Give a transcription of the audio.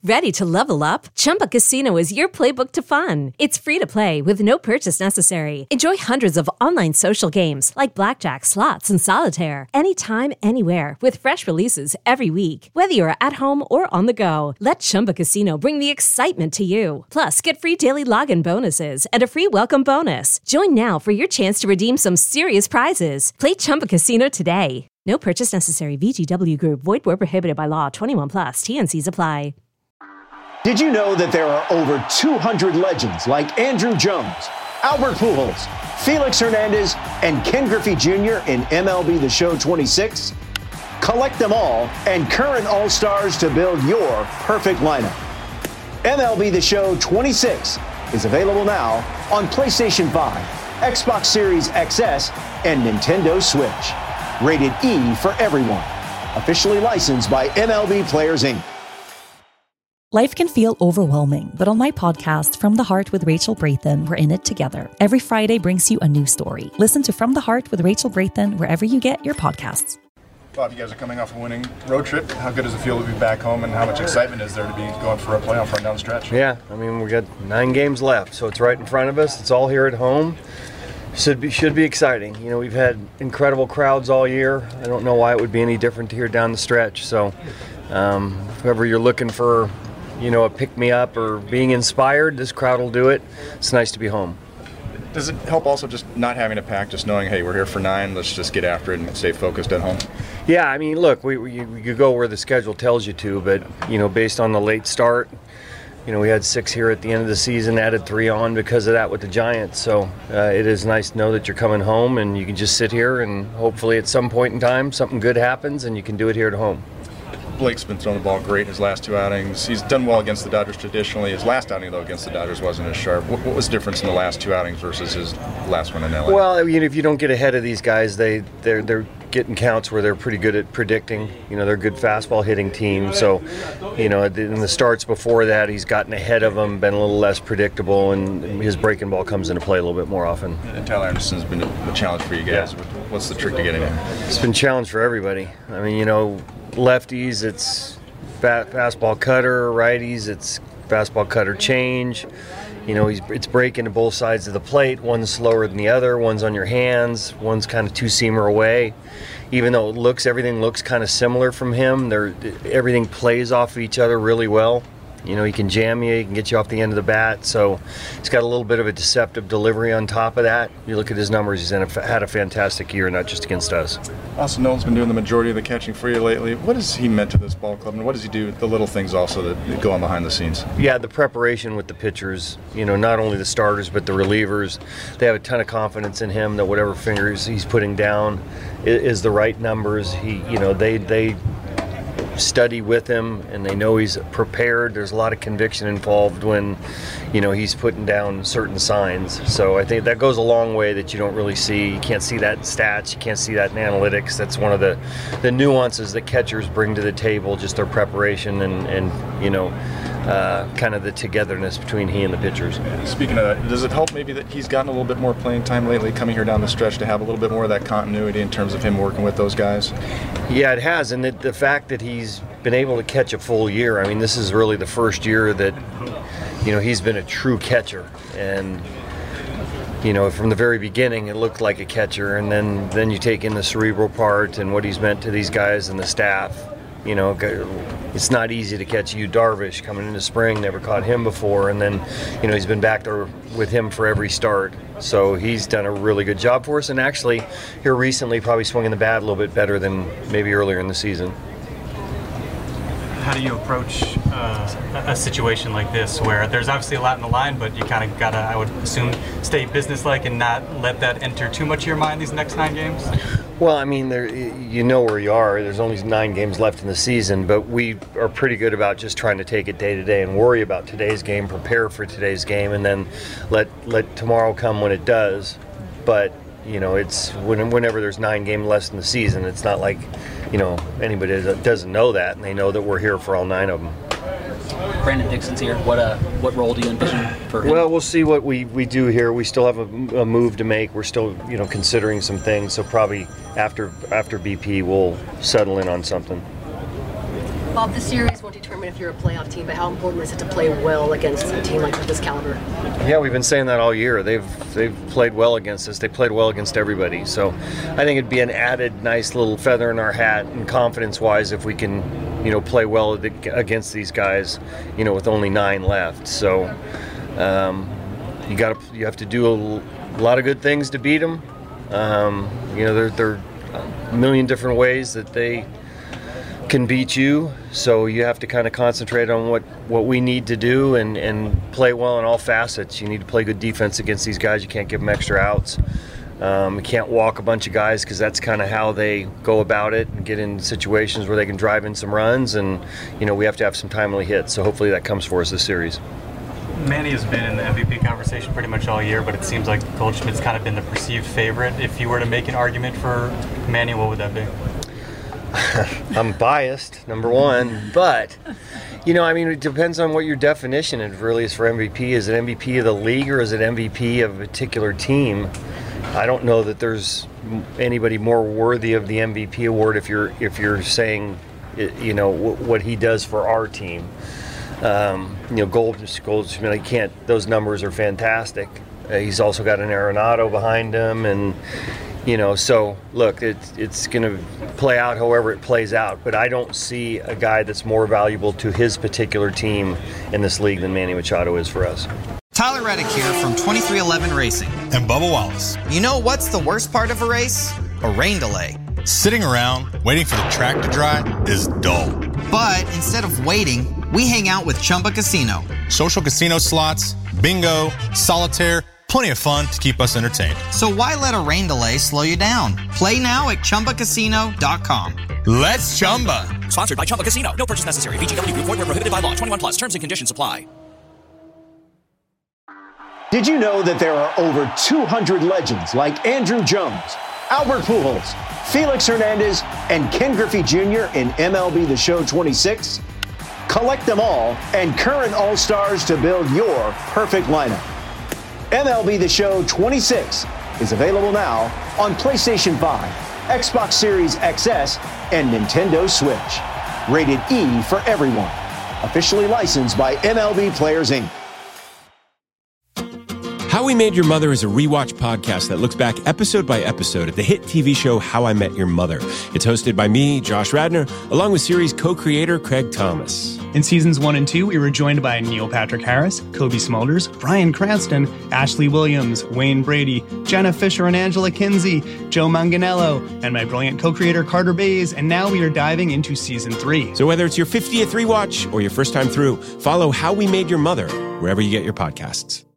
Ready to level up? Chumba Casino is your playbook to fun. It's free to play with no purchase necessary. Enjoy hundreds of online social games like blackjack, slots, and solitaire anytime, anywhere with fresh releases every week. Whether you're at home or on the go, let Chumba Casino bring the excitement to you. Plus, get free daily login bonuses and a free welcome bonus. Join now for your chance to redeem some serious prizes. Play Chumba Casino today. No purchase necessary. VGW Group. Void where prohibited by law. 21 plus. TNCs apply. Did you know that there are over 200 legends like Andrew Jones, Albert Pujols, Felix Hernandez, and Ken Griffey Jr. in MLB The Show 26? Collect them all and current All-Stars to build your perfect lineup. MLB The Show 26 is available now on PlayStation 5, Xbox Series XS, and Nintendo Switch. Rated E for everyone. Officially licensed by MLB Players, Inc. Life can feel overwhelming, but on my podcast, From the Heart with Rachel Brathen, we're in it together. Every Friday brings you a new story. Listen to From the Heart with Rachel Brathen wherever you get your podcasts. Bob, you guys are coming off a winning road trip. How good does it feel to be back home, and how much excitement is there to be going for a playoff run down the stretch? Yeah, I mean, we got 9 games left, so it's right in front of us. It's all here at home. Should be exciting. You know, we've had incredible crowds all year. I don't know why it would be any different here down the stretch. So, whoever you're looking for, you know, a pick-me-up or being inspired, this crowd will do it. It's nice to be home. Does it help also just not having to pack, just knowing, hey, we're here for 9, let's just get after it and stay focused at home? Yeah, I mean, look, you go where the schedule tells you to, but, you know, based on the late start, you know, we had 6 here at the end of the season, added 3 on because of that with the Giants. So it is nice to know that you're coming home and you can just sit here and hopefully at some point in time something good happens and you can do it here at home. Blake's been throwing the ball great his last 2 outings. He's done well against the Dodgers traditionally. His last outing, though, against the Dodgers wasn't as sharp. What was the difference in the last 2 outings versus his last one in LA? Well, you know, if you don't get ahead of these guys, they're getting counts where they're pretty good at predicting. You know, they're a good fastball hitting team. So, you know, in the starts before that, he's gotten ahead of them, been a little less predictable, and his breaking ball comes into play a little bit more often. And Tyler Anderson's been a challenge for you guys. Yeah. What's the trick to getting him? It's been a challenge for everybody. I mean, you know, lefties, it's fastball cutter. Righties, it's fastball cutter change. You know, it's breaking to both sides of the plate. One's slower than the other. One's on your hands. One's kind of two-seamer away. Even though everything looks kind of similar from him, everything plays off of each other really well. You know, he can jam you, he can get you off the end of the bat. So he's got a little bit of a deceptive delivery on top of that. You look at his numbers, he's had a fantastic year, not just against us. Austin Nolan's been doing the majority of the catching for you lately. What has he meant to this ball club, and what does he do, the little things also that go on behind the scenes? Yeah, the preparation with the pitchers, you know, not only the starters but the relievers. They have a ton of confidence in him that whatever fingers he's putting down is the right numbers. They study with him and they know he's prepared. There's a lot of conviction involved when, you know, he's putting down certain signs. So I think that goes a long way that you don't really see. You can't see that in stats, you can't see that in analytics. That's one of the nuances that catchers bring to the table, just their preparation and you know, kind of the togetherness between he and the pitchers. Speaking of that, does it help maybe that he's gotten a little bit more playing time lately, coming here down the stretch, to have a little bit more of that continuity in terms of him working with those guys? Yeah, it has, and the fact that he's been able to catch a full year. I mean, this is really the first year that, you know, he's been a true catcher, and you know, from the very beginning it looked like a catcher, and then you take in the cerebral part and what he's meant to these guys and the staff. You know, it's not easy to catch Yu Darvish coming into spring, never caught him before, and then, you know, he's been back there with him for every start. So he's done a really good job for us, and actually here recently probably swinging the bat a little bit better than maybe earlier in the season. How do you approach a situation like this where there's obviously a lot in the line, but you kind of gotta, I would assume, stay businesslike and not let that enter too much of your mind these next 9 games? Well, I mean, you know where you are. There's only 9 games left in the season, but we are pretty good about just trying to take it day to day and worry about today's game, prepare for today's game, and then let tomorrow come when it does. But, you know, it's whenever there's 9 games left in the season, it's not like, you know, anybody that doesn't know that, and they know that we're here for all 9 of them. Brandon Dixon's here. What role do you envision for him? Well, we'll see what we do here. We still have a move to make. We're still, you know, considering some things. So probably after BP, we'll settle in on something. Bob, this series won't determine if you're a playoff team, but how important is it to play well against a team like this caliber? Yeah, we've been saying that all year. They've played well against us. They played well against everybody. So I think it'd be an added nice little feather in our hat and confidence-wise if we can, play well against these guys, with only 9 left. So you have to do a lot of good things to beat them. There are a million different ways that they can beat you, so you have to kind of concentrate on what we need to do and play well in all facets. You need to play good defense against these guys. You can't give them extra outs. You can't walk a bunch of guys because that's kind of how they go about it and get in situations where they can drive in some runs, and we have to have some timely hits, so hopefully that comes for us this series. Manny has been in the MVP conversation pretty much all year, but it seems like Goldschmidt's kind of been the perceived favorite. If you were to make an argument for Manny, what would that be? I'm biased, number one, but it depends on what your definition really is for MVP. Is it MVP of the league or is it MVP of a particular team? I don't know that there's anybody more worthy of the MVP award if you're saying, what he does for our team. Goldschmidt, I can't. Those numbers are fantastic. He's also got an Arenado behind him, and so look, it's going to play out however it plays out, but I don't see a guy that's more valuable to his particular team in this league than Manny Machado is for us. Tyler Reddick here from 2311 Racing. And Bubba Wallace. You know what's the worst part of a race? A rain delay. Sitting around waiting for the track to dry is dull. But instead of waiting, we hang out with Chumba Casino. Social casino slots, bingo, solitaire, plenty of fun to keep us entertained. So why let a rain delay slow you down? Play now at ChumbaCasino.com. Let's Chumba. Sponsored by Chumba Casino. No purchase necessary. VGW Group. Void where prohibited by law. 21 plus. Terms and conditions apply. Did you know that there are over 200 legends like Andrew Jones, Albert Pujols, Felix Hernandez, and Ken Griffey Jr. in MLB The Show 26? Collect them all and current All-Stars to build your perfect lineup. MLB The Show 26 is available now on PlayStation 5, Xbox Series XS, and Nintendo Switch. Rated E for everyone. Officially licensed by MLB Players, Inc. How We Made Your Mother is a rewatch podcast that looks back episode by episode at the hit TV show How I Met Your Mother. It's hosted by me, Josh Radnor, along with series co-creator Craig Thomas. In seasons 1 and 2, we were joined by Neil Patrick Harris, Kobe Smulders, Bryan Cranston, Ashley Williams, Wayne Brady, Jenna Fisher and Angela Kinsey, Joe Manganiello, and my brilliant co-creator Carter Bays, and now we are diving into season 3. So whether it's your 50th rewatch or your first time through, follow How We Made Your Mother wherever you get your podcasts.